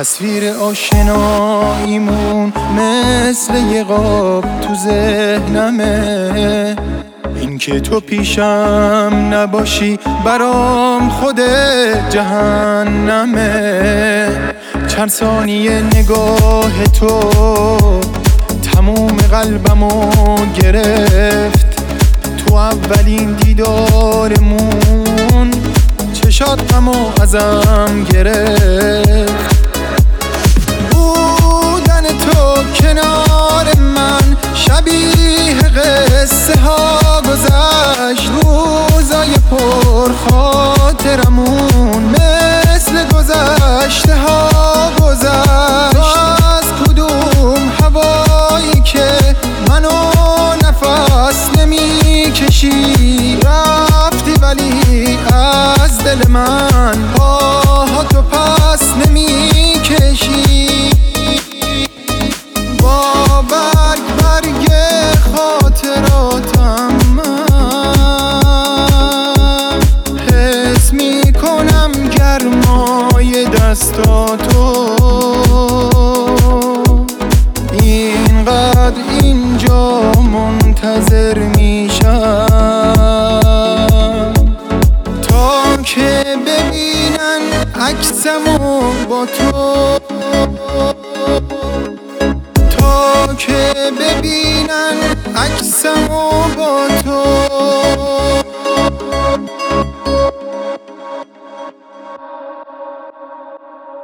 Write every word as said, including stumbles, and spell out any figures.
تصویر آشناییمون مثل یه قاب تو ذهنمه، این که تو پیشم نباشی برام خود جهنمه. چند ثانیه نگاه تو تموم قلبمو گرفت، تو اولین دیدارمون چشات غمو ازم گرفت. بودن تو کنار من شبیه قصه ها گذشت، روزای پر خاطرمون مثل گذشته ها گذشت. از کدوم هوایی که منو نفس نمی کشی رفتی، ولی از دل من آه تو پس نمی کشی. با برگ برگ خاطراتم من حس می کنم گرمای دستاتو، اینقدر اینجا منتظر میشم تا که ببینن عکسمو با تو، تا که ببینن عکسمو با تو.